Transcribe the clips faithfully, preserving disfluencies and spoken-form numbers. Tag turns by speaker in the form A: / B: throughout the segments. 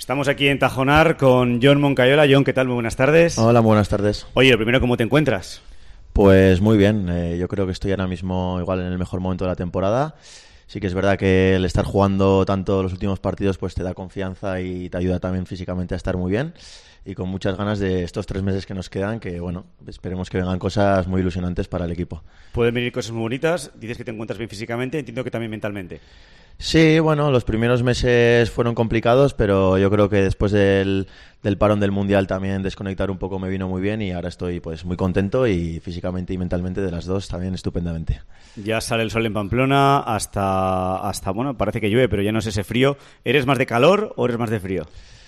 A: Estamos aquí en Tajonar con Jon Moncayola. Jon, ¿qué tal? Muy buenas tardes.
B: Hola, muy buenas tardes.
A: Oye, lo primero, ¿cómo te encuentras?
B: Pues muy bien, eh, yo creo que estoy ahora mismo igual en el mejor momento de la temporada. Sí que es verdad que el estar jugando tanto los últimos partidos pues te da confianza y te ayuda también físicamente a estar muy bien. Y con muchas ganas de estos tres meses que nos quedan, que bueno, esperemos que vengan cosas muy ilusionantes para el equipo.
A: Pueden venir cosas muy bonitas, dices que te encuentras bien físicamente, entiendo que también mentalmente.
B: Sí, bueno, los primeros meses fueron complicados, pero yo creo que después del, del parón del Mundial también desconectar un poco me vino muy bien y ahora estoy pues muy contento y físicamente y mentalmente de las dos también estupendamente.
A: Ya sale el sol en Pamplona hasta, hasta bueno, parece que llueve, pero ya no es ese frío. ¿Eres más de calor o eres más de frío?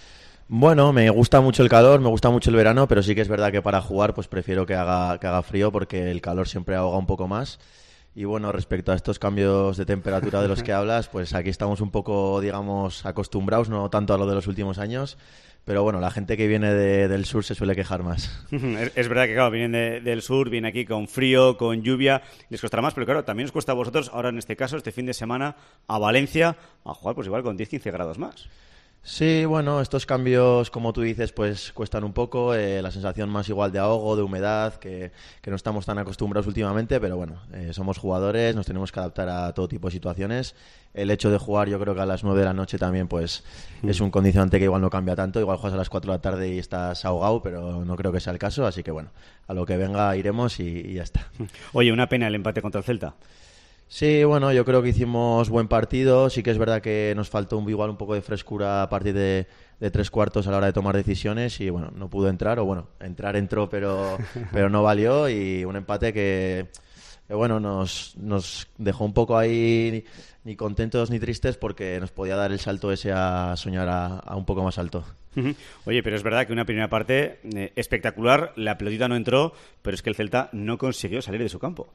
B: Bueno, me gusta mucho el calor, me gusta mucho el verano, pero sí que es verdad que para jugar pues prefiero que haga, que haga frío porque el calor siempre ahoga un poco más. Y bueno, respecto a estos cambios de temperatura de los que hablas, pues aquí estamos un poco, digamos, acostumbrados, no tanto a lo de los últimos años, pero bueno, la gente que viene de, del sur se suele quejar más.
A: Es verdad que, claro, vienen de, del sur, vienen aquí con frío, con lluvia, les costará más, pero claro, también os cuesta a vosotros, ahora en este caso, este fin de semana, a Valencia, a jugar pues igual con diez a quince grados más.
B: Sí, bueno, estos cambios, como tú dices, pues cuestan un poco, eh, la sensación más igual de ahogo, de humedad, que, que no estamos tan acostumbrados últimamente, pero bueno, eh, somos jugadores, nos tenemos que adaptar a todo tipo de situaciones. El hecho de jugar, yo creo que a las nueve de la noche también, pues mm. es un condicionante que igual no cambia tanto, igual juegas a las cuatro de la tarde y estás ahogado, pero no creo que sea el caso, así que bueno, a lo que venga iremos y, y ya está.
A: Oye, una pena el empate contra el Celta.
B: Sí, bueno, yo creo que hicimos buen partido. Sí que es verdad que nos faltó un, igual un poco de frescura a partir de, de tres cuartos a la hora de tomar decisiones y bueno, no pudo entrar, o bueno, entrar entró pero, pero no valió y un empate que, que bueno, nos, nos dejó un poco ahí ni, ni contentos ni tristes porque nos podía dar el salto ese a soñar a, a un poco más alto.
A: Oye, pero es verdad que una primera parte eh, espectacular, la pelotita no entró, pero es que el Celta no consiguió salir de su campo.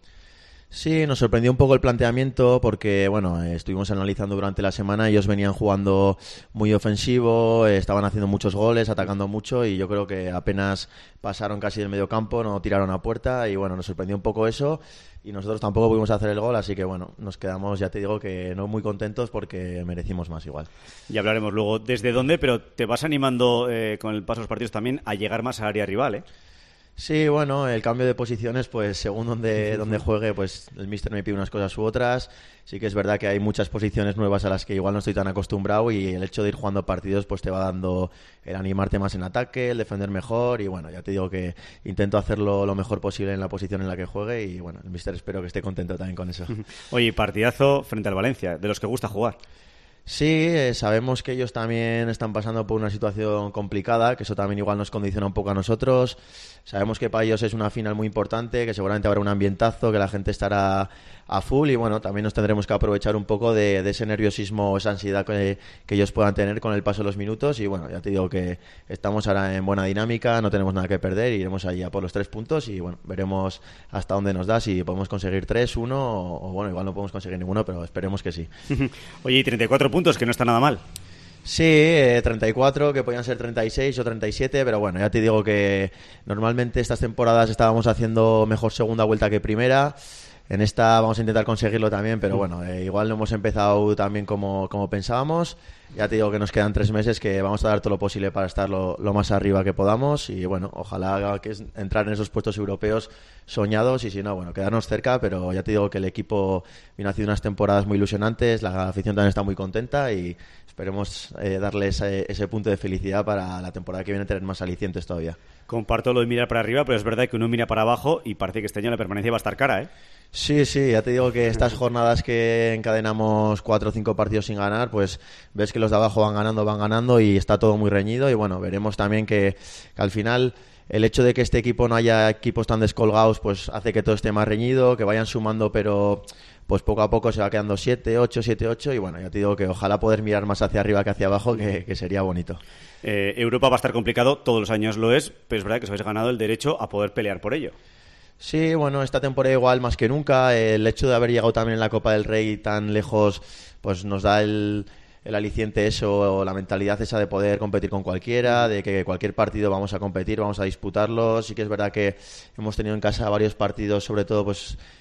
B: Sí, nos sorprendió un poco el planteamiento porque, bueno, eh, estuvimos analizando durante la semana, ellos venían jugando muy ofensivo, eh, estaban haciendo muchos goles, atacando mucho y yo creo que apenas pasaron casi del medio campo, no tiraron a puerta y, bueno, nos sorprendió un poco eso y nosotros tampoco pudimos hacer el gol, así que, bueno, nos quedamos, ya te digo, que no muy contentos porque merecimos más igual.
A: Ya hablaremos luego desde dónde, pero te vas animando eh, con el paso de los partidos también a llegar más al área rival, ¿eh?
B: Sí, bueno, el cambio de posiciones, pues según donde, donde juegue, pues el míster me pide unas cosas u otras. Sí que es verdad que hay muchas posiciones nuevas a las que igual no estoy tan acostumbrado y el hecho de ir jugando partidos pues te va dando el animarte más en ataque, el defender mejor y bueno, ya te digo que intento hacerlo lo mejor posible en la posición en la que juegue y bueno, el míster espero que esté contento también con eso.
A: Oye, partidazo frente al Valencia, de los que gusta jugar.
B: Sí, eh, sabemos que ellos también están pasando por una situación complicada, que eso también igual nos condiciona un poco a nosotros. Sabemos que para ellos es una final muy importante, que seguramente habrá un ambientazo, que la gente estará a full y bueno, también nos tendremos que aprovechar un poco de, de ese nerviosismo, esa ansiedad que, que ellos puedan tener con el paso de los minutos y bueno, ya te digo que estamos ahora en buena dinámica, no tenemos nada que perder, iremos allí a por los tres puntos y bueno, veremos hasta dónde nos da, si podemos conseguir tres, uno o, o bueno, igual no podemos conseguir ninguno, pero esperemos que sí.
A: Oye, y treinta y cuatro puntos, que no está nada mal.
B: Sí, eh, treinta y cuatro, que podían ser treinta y seis o treinta y siete, pero bueno, ya te digo que normalmente estas temporadas estábamos haciendo mejor segunda vuelta que primera. En esta vamos a intentar conseguirlo también, pero bueno, eh, igual no hemos empezado también como, como pensábamos. Ya te digo que nos quedan tres meses, que vamos a dar todo lo posible para estar lo, lo más arriba que podamos y bueno, ojalá que es entrar en esos puestos europeos soñados y si no, bueno, quedarnos cerca, pero ya te digo que el equipo viene haciendo unas temporadas muy ilusionantes, la afición también está muy contenta y esperemos eh, darle ese, ese punto de felicidad para la temporada que viene tener más alicientes todavía.
A: Comparto lo de mirar para arriba, pero es verdad que uno mira para abajo y parece que este año la permanencia va a estar cara, ¿eh?
B: Sí, sí, ya te digo que estas jornadas que encadenamos cuatro o cinco partidos sin ganar, pues ves que los de abajo van ganando, van ganando y está todo muy reñido y bueno, veremos también que, que al final el hecho de que este equipo no haya equipos tan descolgados pues hace que todo esté más reñido, que vayan sumando pero pues poco a poco se va quedando siete, ocho, siete, ocho y bueno, ya te digo que ojalá poder mirar más hacia arriba que hacia abajo, que, que sería bonito.
A: Eh, Europa va a estar complicado, todos los años lo es, pero es verdad que os habéis ganado el derecho a poder pelear por ello.
B: Sí, bueno, esta temporada igual más que nunca, el hecho de haber llegado también en la Copa del Rey tan lejos, pues nos da el, el aliciente eso, o la mentalidad esa de poder competir con cualquiera, de que cualquier partido vamos a competir, vamos a disputarlo. Sí que es verdad que hemos tenido en casa varios partidos, sobre todo pues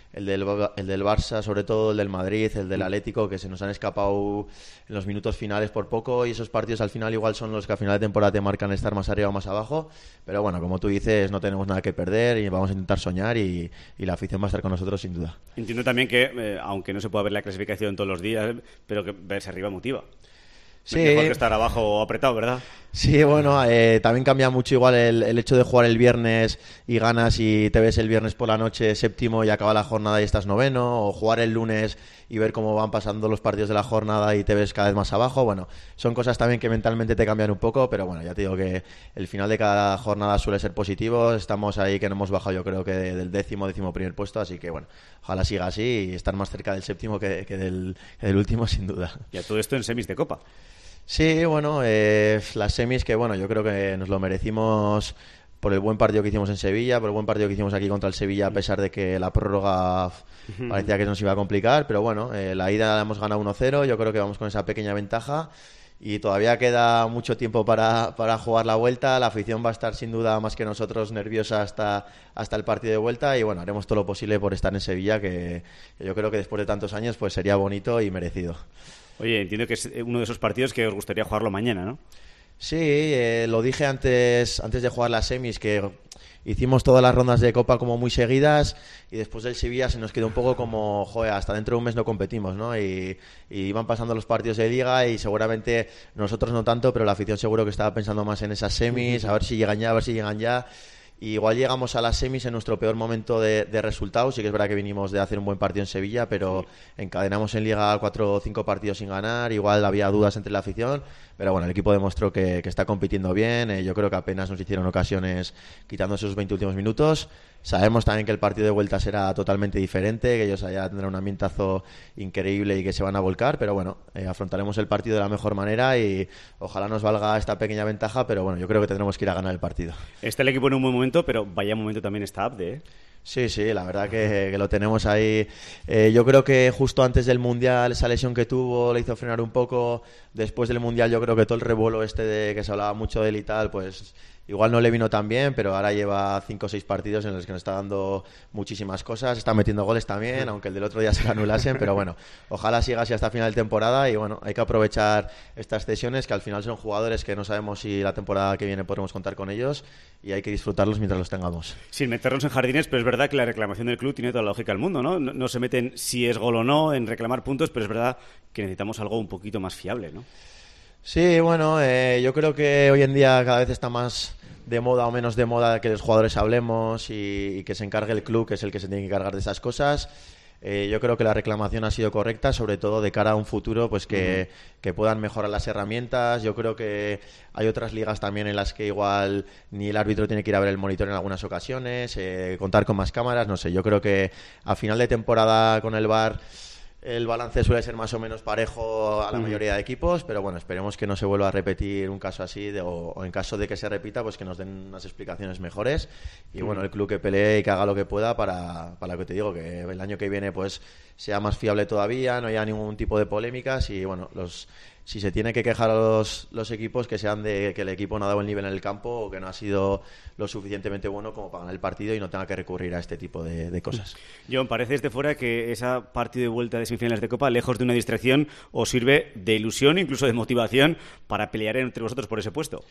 B: el del, el del Barça, sobre todo el del Madrid, el del Atlético, que se nos han escapado en los minutos finales por poco, y esos partidos al final igual son los que a final de temporada te marcan estar más arriba o más abajo, pero bueno, como tú dices, no tenemos nada que perder y vamos a intentar soñar y, y la afición va a estar con nosotros sin duda.
A: Entiendo también que, eh, aunque no se pueda ver la clasificación todos los días, pero que verse arriba motiva.
B: Sí.
A: Mejor que estar abajo apretado, ¿verdad?
B: Sí, bueno, eh, también cambia mucho igual el, el hecho de jugar el viernes y ganas y te ves el viernes por la noche séptimo y acaba la jornada y estás noveno, o jugar el lunes y ver cómo van pasando los partidos de la jornada y te ves cada vez más abajo. Bueno, son cosas también que mentalmente te cambian un poco, pero bueno, ya te digo que el final de cada jornada suele ser positivo. Estamos ahí que no hemos bajado, yo creo que del décimo, décimo primer puesto, así que bueno, ojalá siga así y estar más cerca del séptimo que, que, del, que del último, sin duda.
A: Y a todo esto en semis de Copa.
B: Sí, bueno, eh, las semis que bueno, yo creo que nos lo merecimos por el buen partido que hicimos en Sevilla, por el buen partido que hicimos aquí contra el Sevilla, a pesar de que la prórroga parecía que nos iba a complicar, pero bueno, eh, la ida la hemos ganado uno cero, yo creo que vamos con esa pequeña ventaja y todavía queda mucho tiempo para, para jugar la vuelta. La afición va a estar sin duda más que nosotros nerviosa hasta, hasta el partido de vuelta y bueno, haremos todo lo posible por estar en Sevilla, que, que yo creo que después de tantos años pues sería bonito y merecido.
A: Oye, entiendo que es uno de esos partidos que os gustaría jugarlo mañana, ¿no?
B: Sí, eh, lo dije antes, antes de jugar las semis, que hicimos todas las rondas de Copa como muy seguidas y después del Sevilla se nos quedó un poco como, joder, hasta dentro de un mes no competimos, ¿no? Y, y iban pasando los partidos de Liga y seguramente nosotros no tanto, pero la afición seguro que estaba pensando más en esas semis, a ver si llegan ya, a ver si llegan ya. Y igual llegamos a las semis en nuestro peor momento de, de resultados. Sí que es verdad que vinimos de hacer un buen partido en Sevilla, pero encadenamos en Liga cuatro o cinco partidos sin ganar. Igual había dudas entre la afición, pero bueno, el equipo demostró que, que está compitiendo bien. Eh, yo creo que apenas nos hicieron ocasiones quitando esos veinte últimos minutos. Sabemos también que el partido de vuelta será totalmente diferente, que ellos allá tendrán un ambientazo increíble y que se van a volcar, pero bueno, eh, afrontaremos el partido de la mejor manera y ojalá nos valga esta pequeña ventaja, pero bueno, yo creo que tendremos que ir a ganar el partido.
A: Está el equipo en un buen momento, pero vaya momento también está Abde, ¿eh?
B: Sí, sí, la verdad que, que lo tenemos ahí. Eh, yo creo que justo antes del Mundial esa lesión que tuvo le hizo frenar un poco. Después del Mundial yo creo que todo el revuelo este de que se hablaba mucho de él y tal, pues igual no le vino tan bien, pero ahora lleva cinco o seis partidos en los que nos está dando muchísimas cosas, está metiendo goles también, aunque el del otro día se lo anulasen, pero bueno, ojalá siga así hasta final de temporada y bueno, hay que aprovechar estas cesiones que al final son jugadores que no sabemos si la temporada que viene podremos contar con ellos y hay que disfrutarlos mientras los tengamos.
A: Sin meternos en jardines, pero es verdad que la reclamación del club tiene toda la lógica del mundo, ¿no? No, no se meten si es gol o no en reclamar puntos, pero es verdad que necesitamos algo un poquito más fiable, ¿no?
B: Sí, bueno, eh, yo creo que hoy en día cada vez está más de moda o menos de moda que los jugadores hablemos y, y que se encargue el club, que es el que se tiene que encargar de esas cosas. Eh, yo creo que la reclamación ha sido correcta, sobre todo de cara a un futuro, pues que, uh-huh. que puedan mejorar las herramientas. Yo creo que hay otras ligas también en las que igual ni el árbitro tiene que ir a ver el monitor en algunas ocasiones, eh, contar con más cámaras, no sé. Yo creo que a final de temporada con el V A R el balance suele ser más o menos parejo a la mayoría de equipos, pero bueno, esperemos que no se vuelva a repetir un caso así de, o, o en caso de que se repita, pues que nos den unas explicaciones mejores y bueno, el club que pelee y que haga lo que pueda para, para lo que te digo, que el año que viene pues sea más fiable todavía, no haya ningún tipo de polémicas y bueno, los si se tiene que quejar a los, los equipos, que sean de que el equipo no ha dado el nivel en el campo o que no ha sido lo suficientemente bueno como para ganar el partido y no tenga que recurrir a este tipo de, de cosas.
A: John, parece desde fuera que esa partido de vuelta de semifinales de Copa, lejos de una distracción, os sirve de ilusión, incluso de motivación para pelear entre vosotros por ese puesto.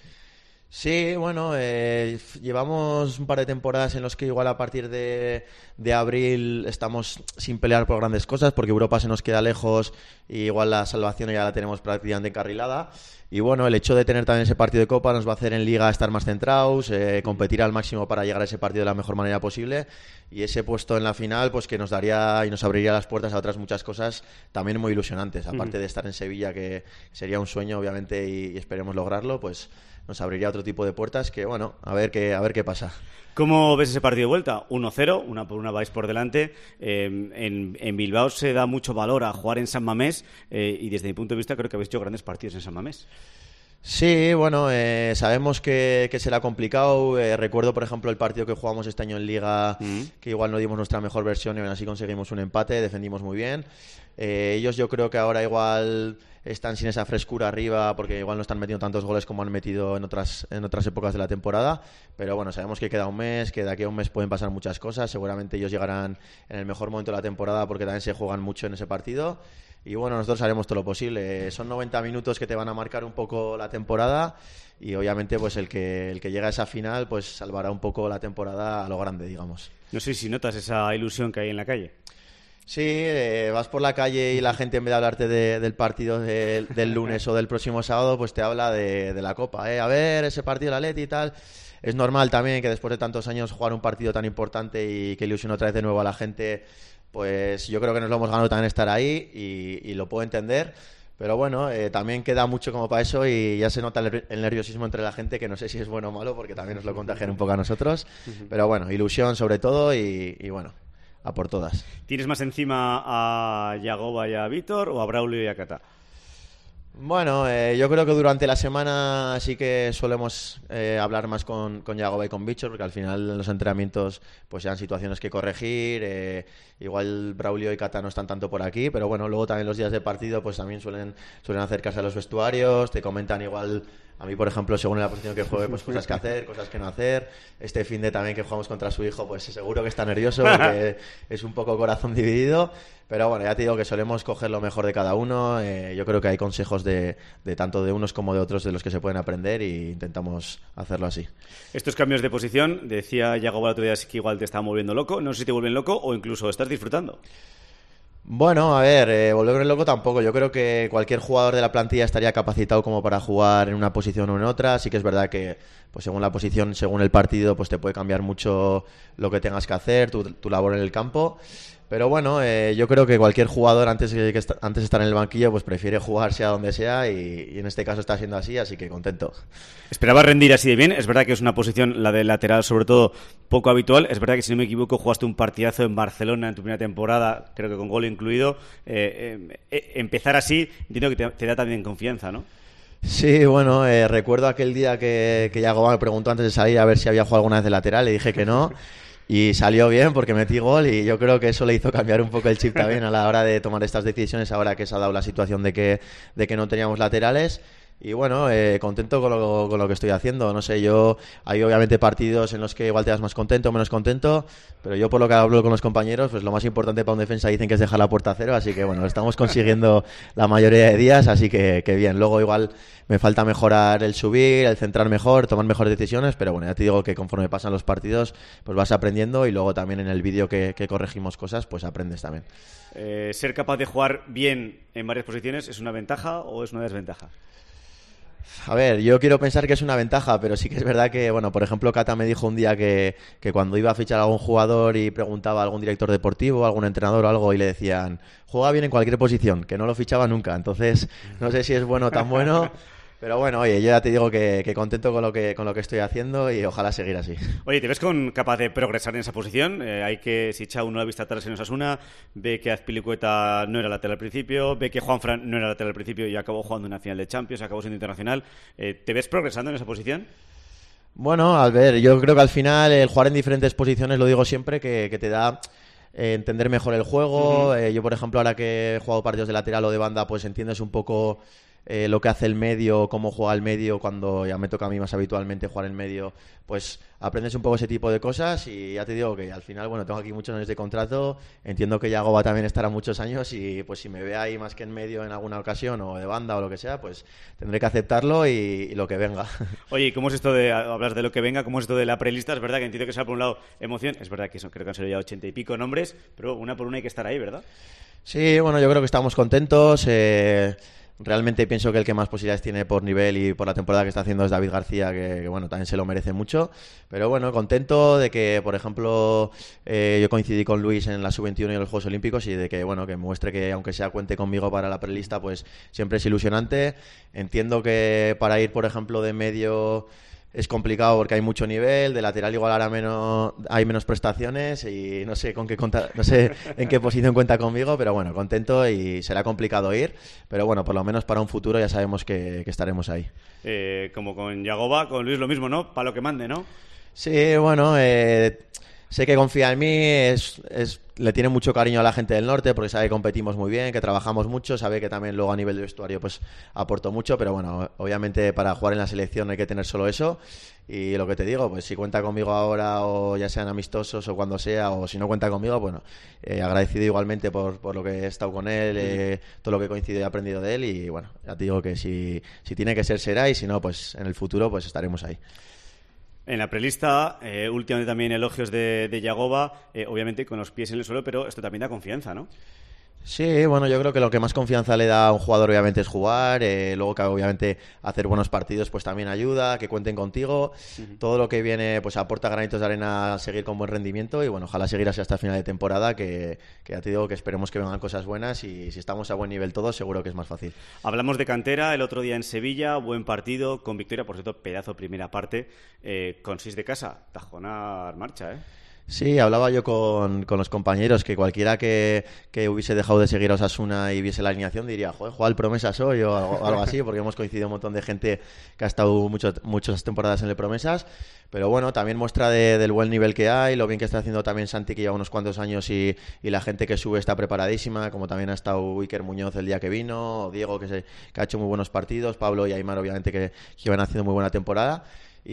B: Sí, bueno, eh, llevamos un par de temporadas en los que igual a partir de, de abril estamos sin pelear por grandes cosas porque Europa se nos queda lejos y igual la salvación ya la tenemos prácticamente encarrilada. Y bueno, el hecho de tener también ese partido de Copa nos va a hacer en Liga estar más centrados, eh, competir al máximo para llegar a ese partido de la mejor manera posible y ese puesto en la final pues que nos daría y nos abriría las puertas a otras muchas cosas también muy ilusionantes, aparte uh-huh. de estar en Sevilla, que sería un sueño obviamente y, y esperemos lograrlo, pues nos abriría otro tipo de puertas que bueno, a ver qué, a ver qué pasa.
A: ¿Cómo ves ese partido de vuelta? uno cero, una por una vais por delante. Eh, en, en Bilbao se da mucho valor a jugar en San Mamés eh, y desde mi punto de vista creo que habéis hecho grandes partidos en San Mamés.
B: Sí, bueno, eh, sabemos que, que será complicado. Eh, recuerdo, por ejemplo, el partido que jugamos este año en Liga, mm. que igual no dimos nuestra mejor versión y aún así conseguimos un empate, defendimos muy bien. Eh, ellos yo creo que ahora igual están sin esa frescura arriba porque igual no están metiendo tantos goles como han metido en otras en otras épocas de la temporada, pero bueno, sabemos que queda un mes, que de aquí a un mes pueden pasar muchas cosas, seguramente ellos llegarán en el mejor momento de la temporada porque también se juegan mucho en ese partido y bueno, nosotros haremos todo lo posible. Son noventa minutos que te van a marcar un poco la temporada y obviamente pues el que el que llega a esa final pues salvará un poco la temporada a lo grande, digamos.
A: No sé si notas esa ilusión que hay en la calle.
B: Sí, eh, vas por la calle y la gente en vez de hablarte de, del partido de, del lunes o del próximo sábado, pues te habla de, de la Copa. ¿eh? A ver, ese partido del Atleti y tal. Es normal también que después de tantos años jugar un partido tan importante y que ilusione otra vez de nuevo a la gente, pues yo creo que nos lo hemos ganado también estar ahí y, y lo puedo entender. Pero bueno, eh, también queda mucho como para eso y ya se nota el, el nerviosismo entre la gente, que no sé si es bueno o malo porque también nos lo contagian un poco a nosotros. Pero bueno, ilusión sobre todo y, y bueno, a por todas.
A: ¿Tienes más encima a Yagoba y a Vítor o a Braulio y a Cata?
B: Bueno, eh, yo creo que durante la semana sí que solemos eh, hablar más con, con Yagoba y con Vítor, porque al final en los entrenamientos pues sean situaciones que corregir. Eh, igual Braulio y Cata no están tanto por aquí, pero bueno, luego también los días de partido pues también suelen, suelen acercarse a los vestuarios, te comentan igual. A mí, por ejemplo, según la posición que juegue, pues cosas que hacer, cosas que no hacer. Este fin de también que jugamos contra su hijo, pues seguro que está nervioso porque es un poco corazón dividido. Pero bueno, ya te digo que solemos coger lo mejor de cada uno. Eh, yo creo que hay consejos de, de tanto de unos como de otros de los que se pueden aprender e intentamos hacerlo así.
A: Estos cambios de posición, decía Yagoba el otro día que igual te están volviendo loco. No sé si te vuelven loco o incluso estás disfrutando.
B: Bueno, a ver, eh, volverme loco tampoco. Yo creo que cualquier jugador de la plantilla estaría capacitado como para jugar en una posición o en otra. Sí que es verdad que, pues según la posición, según el partido, pues te puede cambiar mucho lo que tengas que hacer, tu, tu labor en el campo. Pero bueno, eh, yo creo que cualquier jugador antes que, que antes de estar en el banquillo pues prefiere jugar sea donde sea y, y en este caso está siendo así, así que contento.
A: Esperaba rendir así de bien. Es verdad que es una posición, la de lateral sobre todo, poco habitual. Es verdad que si no me equivoco jugaste un partidazo en Barcelona en tu primera temporada, creo que con gol incluido. Eh, eh, eh, empezar así, entiendo que te, te da también confianza, ¿no?
B: Sí, bueno, eh, recuerdo aquel día que, que Yagoba me preguntó antes de salir a ver si había jugado alguna vez de lateral, le dije que no. Y salió bien porque metí gol y yo creo que eso le hizo cambiar un poco el chip también a la hora de tomar estas decisiones ahora que se ha dado la situación de que, de que no teníamos laterales. Y bueno, eh, contento con lo, con lo que estoy haciendo. No sé, yo hay obviamente partidos en los que igual te das más contento o menos contento, pero yo por lo que hablo con los compañeros, pues lo más importante para un defensa dicen que es dejar la puerta a cero, así que bueno, lo estamos consiguiendo la mayoría de días, así que, que bien. Luego igual me falta mejorar el subir, el centrar mejor, tomar mejores decisiones, pero bueno, ya te digo que conforme pasan los partidos, pues vas aprendiendo y luego también en el vídeo que, que corregimos cosas, pues aprendes también.
A: Eh, ¿Ser capaz de jugar bien en varias posiciones es una ventaja o es una desventaja?
B: A ver, yo quiero pensar que es una ventaja, pero sí que es verdad que, bueno, por ejemplo, Cata me dijo un día que, que cuando iba a fichar a algún jugador y preguntaba a algún director deportivo, a algún entrenador o algo, y le decían, juega bien en cualquier posición, que no lo fichaba nunca. Entonces, no sé si es bueno o tan bueno, pero bueno, oye, yo ya te digo que, que contento con lo que, con lo que estoy haciendo y ojalá seguir así.
A: Oye, ¿te ves con capaz de progresar en esa posición? Eh, hay que, si Chau no ha visto atrás en Osasuna, ve que Azpilicueta no era lateral al principio, ve que Juanfran no era lateral al principio y acabó jugando una final de Champions, acabó siendo internacional. Eh, ¿Te ves progresando en esa posición?
B: Bueno, a ver, yo creo que al final el jugar en diferentes posiciones, lo digo siempre, que, que te da eh, entender mejor el juego. Uh-huh. Eh, yo, por ejemplo, ahora que he jugado partidos de lateral o de banda, pues entiendes un poco Eh, lo que hace el medio, cómo juega el medio, cuando ya me toca a mí más habitualmente jugar el medio, pues aprendes un poco ese tipo de cosas y ya te digo que al final, bueno, tengo aquí muchos años de contrato, entiendo que Yagoba también estará muchos años y pues si me ve ahí más que en medio en alguna ocasión o de banda o lo que sea, pues tendré que aceptarlo y, y lo que venga.
A: Oye, ¿cómo es esto de hablar de lo que venga? ¿Cómo es esto de la prelista? Es verdad que entiendo que sea por un lado emoción, es verdad que son, creo que han salido ya ochenta y pico nombres, pero una por una hay que estar ahí, ¿verdad?
B: Sí, bueno, yo creo que estamos contentos. Eh... Realmente pienso que el que más posibilidades tiene por nivel y por la temporada que está haciendo es David García, que, que bueno, también se lo merece mucho. Pero bueno, contento de que, por ejemplo, eh, yo coincidí con Luis en la sub veintiuno y en los Juegos Olímpicos y de que, bueno, que muestre que aunque sea cuente conmigo para la prelista, pues siempre es ilusionante. Entiendo que para ir, por ejemplo, de medio es complicado porque hay mucho nivel, de lateral igual ahora menos, hay menos prestaciones y no sé con qué conta, no sé en qué posición cuenta conmigo, pero bueno, contento y será complicado ir, pero bueno, por lo menos para un futuro ya sabemos que, que estaremos ahí.
A: Eh, como con Yagoba, con Luis lo mismo, ¿no? Para lo que mande, ¿no?
B: Sí, bueno, eh, sé que confía en mí, es, es, le tiene mucho cariño a la gente del norte porque sabe que competimos muy bien, que trabajamos mucho, sabe que también luego a nivel de vestuario pues aporto mucho, pero bueno, obviamente para jugar en la selección no hay que tener solo eso. Y lo que te digo, pues si cuenta conmigo ahora o ya sean amistosos o cuando sea, o si no cuenta conmigo, bueno, eh, agradecido igualmente por, por lo que he estado con él, eh, todo lo que he coincidido y he aprendido de él y bueno, ya te digo que si, si tiene que ser, será y si no, pues en el futuro pues estaremos ahí.
A: En la prelista, eh, últimamente también elogios de, de Yagoba, eh, obviamente con los pies en el suelo, pero esto también da confianza, ¿no?
B: Sí, bueno, yo creo que lo que más confianza le da a un jugador obviamente es jugar, eh, luego que obviamente hacer buenos partidos pues también ayuda, que cuenten contigo, uh-huh. Todo lo que viene pues aporta granitos de arena a seguir con buen rendimiento y bueno, ojalá seguir así hasta final de temporada, que, que ya te digo que esperemos que vengan cosas buenas y si estamos a buen nivel todos seguro que es más fácil.
A: Hablamos de cantera, el otro día en Sevilla, buen partido, con victoria, por cierto, pedazo primera parte, eh, con seis de casa, Tajonar marcha, ¿eh?
B: Sí, hablaba yo con, con los compañeros que cualquiera que, que hubiese dejado de seguir a Osasuna y viese la alineación diría, joder, juega el Promesas hoy o algo, algo así, porque hemos coincidido un montón de gente que ha estado mucho, muchas temporadas en el Promesas, pero bueno, también muestra de, del buen nivel que hay, lo bien que está haciendo también Santi, que lleva unos cuantos años y, y la gente que sube está preparadísima, como también ha estado Iker Muñoz el día que vino, Diego que, se, que ha hecho muy buenos partidos, Pablo y Aimar obviamente que, que iban haciendo muy buena temporada.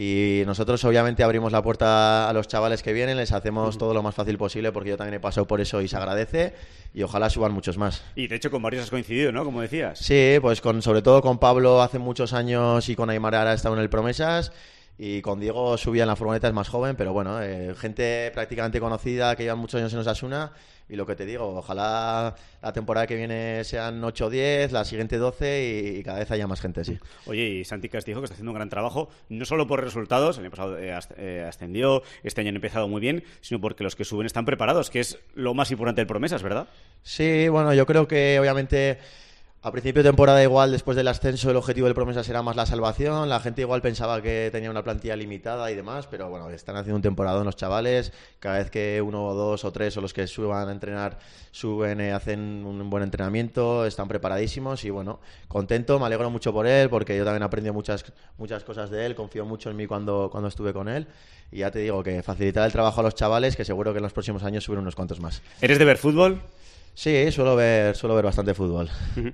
B: Y nosotros obviamente abrimos la puerta a los chavales que vienen, les hacemos todo lo más fácil posible porque yo también he pasado por eso y se agradece y ojalá suban muchos más.
A: Y de hecho con varios has coincidido, ¿no? Como decías.
B: Sí, pues con sobre todo con Pablo hace muchos años y con Aimar ahora he estado en el Promesas y con Diego subía en la furgoneta, es más joven, pero bueno, eh, gente prácticamente conocida que llevan muchos años en Osasuna. Y lo que te digo, ojalá la temporada que viene sean ocho o diez, la siguiente doce y, y cada vez haya más gente, sí.
A: Oye, y Santi Castijo, que está haciendo un gran trabajo, no solo por resultados, el año pasado eh, ascendió, este año han empezado muy bien, sino porque los que suben están preparados, que es lo más importante del Promesas, ¿verdad?
B: Sí, bueno, yo creo que obviamente a principio de temporada igual, después del ascenso, el objetivo del Promesas era más la salvación. La gente igual pensaba que tenía una plantilla limitada y demás, pero bueno, están haciendo un temporadón los chavales. Cada vez que uno o dos o tres o los que suban a entrenar suben, eh, hacen un buen entrenamiento, están preparadísimos y bueno, contento, me alegro mucho por él porque yo también aprendí muchas, muchas cosas de él, confío mucho en mí cuando, cuando estuve con él y ya te digo que facilitar el trabajo a los chavales, que seguro que en los próximos años suben unos cuantos más.
A: ¿Eres de ver fútbol?
B: Sí, suelo ver, suelo ver bastante fútbol.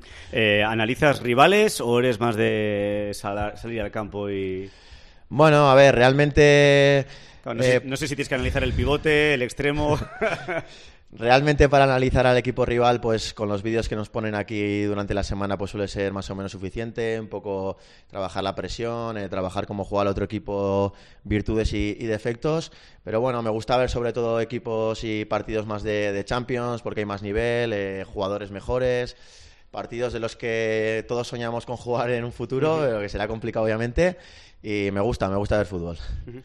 A: Eh, ¿Analizas rivales o eres más de sal- salir al campo y...?
B: Bueno, a ver, realmente...
A: Claro, no, sé, eh, no sé si tienes que analizar el pivote, el extremo...
B: Realmente para analizar al equipo rival, pues con los vídeos que nos ponen aquí durante la semana, pues suele ser más o menos suficiente, un poco trabajar la presión, eh, trabajar cómo juega el otro equipo, virtudes y, y defectos, pero bueno, me gusta ver sobre todo equipos y partidos más de, de Champions, porque hay más nivel, eh, jugadores mejores, partidos de los que todos soñamos con jugar en un futuro, uh-huh. pero que será complicado obviamente, y me gusta, me gusta ver fútbol.
A: Uh-huh.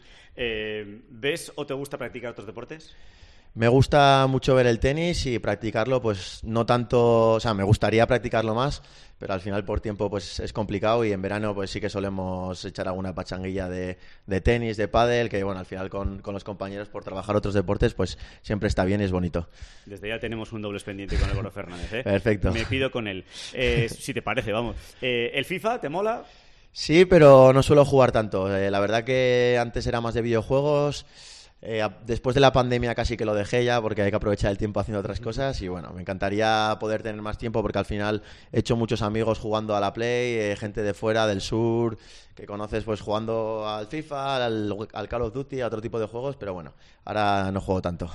A: eh, ¿Ves o te gusta practicar otros deportes?
B: Me gusta mucho ver el tenis y practicarlo, pues no tanto, o sea, me gustaría practicarlo más, pero al final por tiempo pues es complicado y en verano pues sí que solemos echar alguna pachanguilla de, de tenis, de pádel, que bueno, al final con, con los compañeros por trabajar otros deportes pues siempre está bien y es bonito.
A: Desde ya tenemos un doble pendiente con Álvaro Fernández, ¿eh?
B: Perfecto.
A: Me pido con él. Eh, si te parece, vamos. Eh, ¿El FIFA te mola?
B: Sí, pero no suelo jugar tanto. Eh, la verdad que antes era más de videojuegos. Eh, después de la pandemia casi que lo dejé ya porque hay que aprovechar el tiempo haciendo otras cosas y bueno, me encantaría poder tener más tiempo porque al final he hecho muchos amigos jugando a la Play, eh, gente de fuera, del sur, que conoces pues jugando al FIFA, al, al Call of Duty, a otro tipo de juegos, pero bueno, ahora no juego tanto.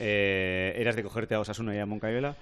A: Eh, ¿Eras de cogerte a Osasuna y a Moncayola?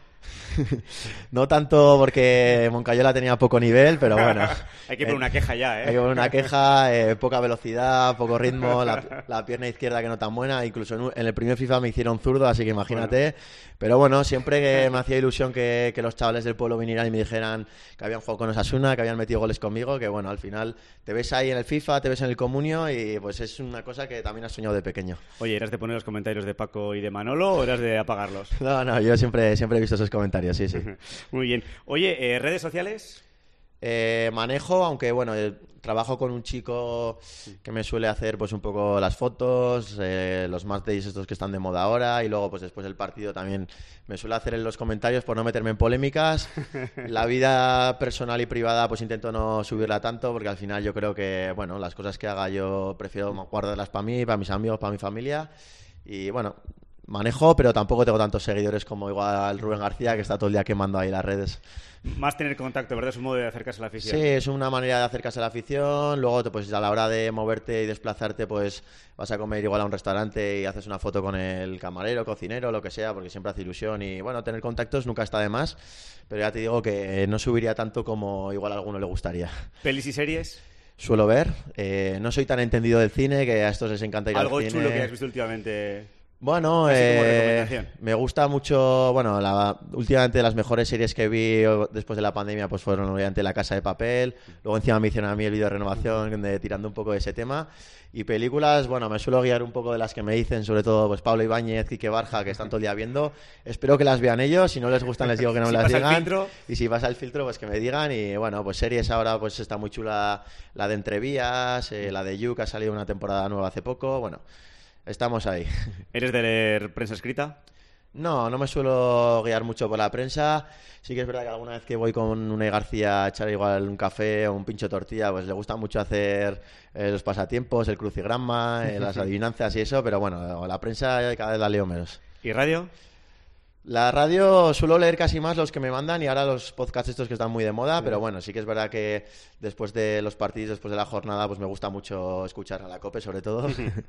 B: No tanto porque Moncayola tenía poco nivel, pero bueno.
A: Hay que poner una queja ya, ¿eh?
B: Hay que poner una queja, eh, poca velocidad, poco ritmo, la, la pierna izquierda que no tan buena. Incluso en, un, en el primer FIFA me hicieron zurdo, así que imagínate. Bueno. Pero bueno, siempre que me hacía ilusión que, que los chavales del pueblo vinieran y me dijeran que habían jugado con Osasuna, que habían metido goles conmigo, que bueno, al final te ves ahí en el FIFA, te ves en el Comunio y pues es una cosa que también has soñado de pequeño.
A: Oye, ¿eras de poner los comentarios de Paco y de Manolo o eras de apagarlos?
B: No, no, yo siempre, siempre he visto esos comentarios, sí, sí.
A: Muy bien. Oye, ¿eh, ¿redes sociales?
B: Eh, manejo, aunque bueno, eh, trabajo con un chico que me suele hacer pues un poco las fotos, eh, los match days estos que están de moda ahora y luego pues después del partido también me suele hacer en los comentarios por no meterme en polémicas. La vida personal y privada pues intento no subirla tanto porque al final yo creo que bueno, las cosas que haga yo prefiero guardarlas para mí, para mis amigos, para mi familia. Y bueno, manejo, pero tampoco tengo tantos seguidores como igual Rubén García, que está todo el día quemando ahí las redes.
A: Más tener contacto, ¿verdad? Es un modo de acercarse a la afición.
B: Sí, es una manera de acercarse a la afición. Luego, pues a la hora de moverte y desplazarte, pues vas a comer igual a un restaurante y haces una foto con el camarero, cocinero, lo que sea, porque siempre hace ilusión. Y bueno, tener contactos nunca está de más. Pero ya te digo que no subiría tanto como igual a alguno le gustaría.
A: ¿Pelis y series?
B: Suelo ver. Eh, no soy tan entendido del cine, que a estos les encanta ir al cine.
A: ¿Algo chulo que has visto últimamente?
B: Bueno, eh, me gusta mucho, bueno, la, últimamente de las mejores series que vi después de la pandemia pues fueron obviamente La Casa de Papel, luego encima me hicieron a mí el vídeo de renovación de, tirando un poco de ese tema, y películas, bueno, me suelo guiar un poco de las que me dicen, sobre todo pues Pablo Ibáñez, Quique Barja, que están todo el día viendo. Espero que las vean ellos, si no les gustan les digo que no
A: si
B: me las digan,
A: filtro...
B: y si pasa el filtro pues que me digan. Y bueno, pues series ahora pues está muy chula la de Entrevías, eh, la de You, que ha salido una temporada nueva hace poco, bueno... Estamos ahí.
A: ¿Eres de leer prensa escrita?
B: No, no me suelo guiar mucho por la prensa. Sí que es verdad que alguna vez que voy con Unai García a echar igual un café o un pincho de tortilla, pues le gusta mucho hacer eh, los pasatiempos, el crucigrama, eh, las adivinanzas y eso, pero bueno, la prensa cada vez la leo menos.
A: ¿Y radio?
B: La radio suelo leer casi más los que me mandan y ahora los podcasts estos que están muy de moda, pero bueno, sí que es verdad que después de los partidos, después de la jornada, pues me gusta mucho escuchar a la COPE sobre todo.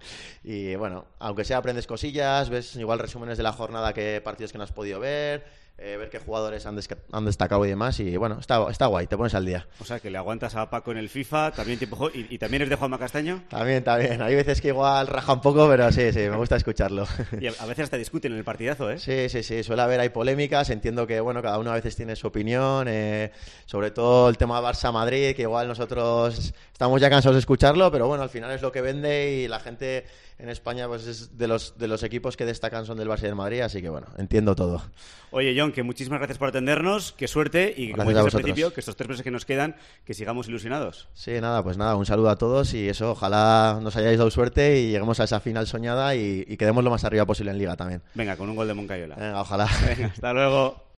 B: Y bueno, aunque sea aprendes cosillas, ves igual resúmenes de la jornada, qué partidos que no has podido ver, eh, ver qué jugadores han, han destacado y demás, y bueno, está, está guay, te pones al día.
A: O sea, que le aguantas a Paco en el FIFA, también tiempo y, y también es de Juanma Castaño.
B: También, también. Hay veces que igual raja un poco, pero sí, sí, me gusta escucharlo.
A: Y a, a veces hasta discuten en el partidazo, ¿eh?
B: Sí, sí, sí, suele haber, hay polémicas, entiendo que, bueno, cada uno a veces tiene su opinión, eh, sobre todo el tema Barça-Madrid, que igual nosotros estamos ya cansados de escucharlo, pero bueno, al final es lo que vende y la gente en España pues es de los, de los equipos que destacan son del Barça y del Madrid, así que bueno, entiendo todo.
A: Oye, John, que muchísimas gracias por atendernos, que suerte y que, como dices al principio, que estos tres meses que nos quedan, que sigamos ilusionados.
B: Sí, nada, pues nada, un saludo a todos y eso, ojalá nos hayáis dado suerte y lleguemos a esa final soñada y, y quedemos lo más arriba posible en Liga también.
A: Venga, con un gol de Moncayola.
B: Venga, ojalá.
A: Venga, hasta luego.